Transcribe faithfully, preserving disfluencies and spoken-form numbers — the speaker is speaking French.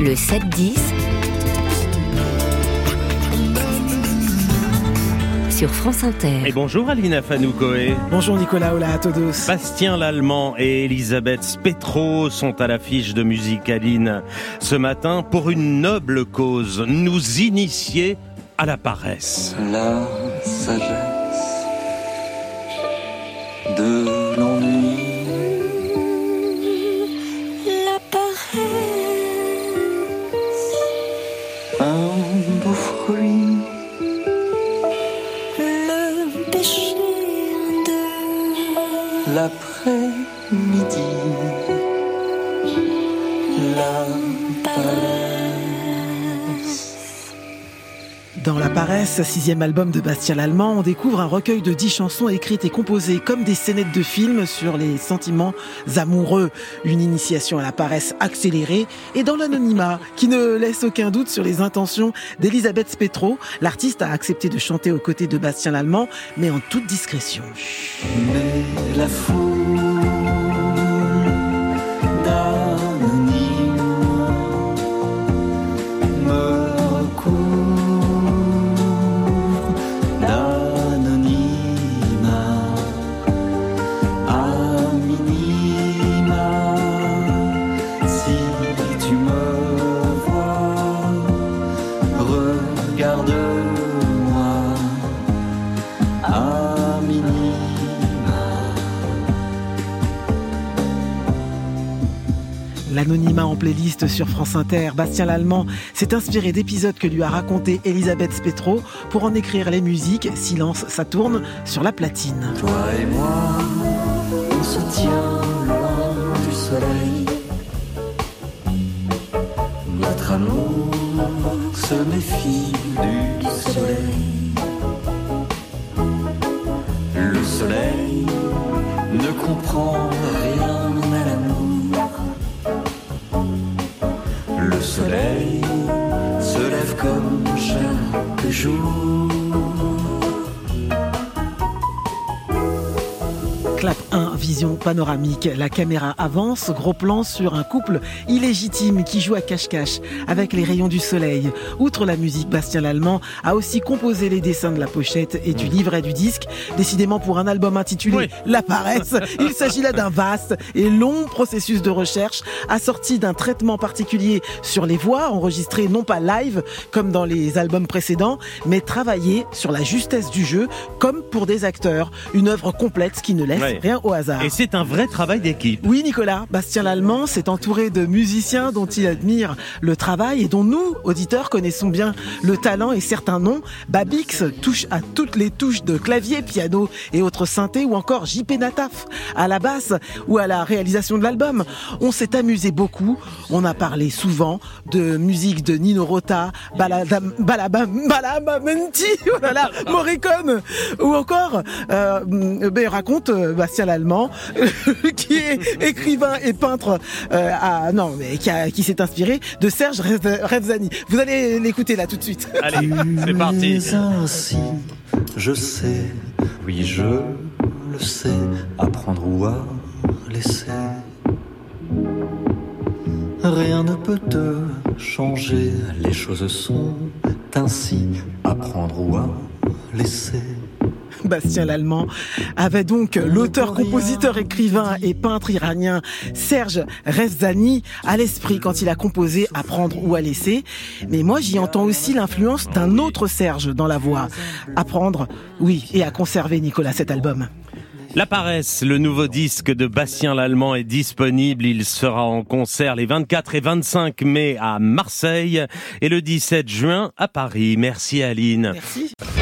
Le sept dix sur France Inter. Et bonjour Aline Afanoukoé. Bonjour Nicolas, hola à todos. Bastien Lallemand et Elisabeth Spetro sont à l'affiche de Musique Aline ce matin pour une noble cause, nous initier à la paresse. La sagesse de l'ennui. La paresse. Un beau fruit. Le péché de L'après-midi. La paresse. Dans La Paresse, sixième album de Bastien Lallemand, on découvre un recueil de dix chansons écrites et composées comme des scénettes de films sur les sentiments amoureux. Une initiation à la paresse accélérée et dans l'anonymat qui ne laisse aucun doute sur les intentions d'Elisabeth Spetro. L'artiste a accepté de chanter aux côtés de Bastien Lallemand, mais en toute discrétion. Mais la foule d'anonymes me recouvre d'anonymat à minima. Si tu me vois, regarde-moi à minima. L'anonymat en playlist sur France Inter. Bastien Lallemand s'est inspiré d'épisodes que lui a raconté Elisabeth Spetro pour en écrire les musiques. Silence, ça tourne sur la platine. Toi et moi, on se tient loin du soleil. Notre amour se méfie du soleil. Le soleil ne comprend rien à l'amour. Le soleil se lève comme chaque jour. Clap un, vision panoramique. La caméra avance, gros plan sur un couple illégitime qui joue à cache-cache avec les rayons du soleil. Outre la musique, Bastien Lallemand a aussi composé les dessins de la pochette et du livret du disque. Décidément pour un album intitulé Oui. La Paresse, il s'agit là d'un vaste et long processus de recherche assorti d'un traitement particulier sur les voix, enregistrées non pas live comme dans les albums précédents, mais travaillé sur la justesse du jeu comme pour des acteurs. Une œuvre complète qui ne laisse Ouais. rien au hasard. Et c'est un vrai travail d'équipe. Oui, Nicolas, Bastien Lallemand s'est entouré de musiciens dont il admire le travail et dont nous, auditeurs, connaissons bien le talent et certains noms. Babix touche à toutes les touches de clavier, piano et autres synthés, ou encore J P Nataf à la basse ou à la réalisation de l'album. On s'est amusé beaucoup. On a parlé souvent de musique de Nino Rota, Baladam, Balabam, Balabamenti, oh là là, Morricone, ou encore, euh, ben, raconte euh, Bastien Lallemand, qui est écrivain et peintre, euh, à, non, mais qui, a, qui s'est inspiré de Serge Rezvani. Vous allez l'écouter là tout de suite. Allez, c'est parti. Mais ainsi, je sais, oui je le sais, apprendre ou à laisser. Rien ne peut te changer, les choses sont ainsi, apprendre ou à laisser. Bastien Lallemand avait donc l'auteur, compositeur, écrivain et peintre iranien Serge Rezvani à l'esprit quand il a composé À prendre ou à laisser. Mais moi, j'y entends aussi l'influence d'un autre Serge dans la voix. À prendre, oui, et à conserver, Nicolas, cet album. La Paresse, le nouveau disque de Bastien Lallemand est disponible. Il sera en concert les vingt-quatre et vingt-cinq mai à Marseille et le dix-sept juin à Paris. Merci Aline. Merci.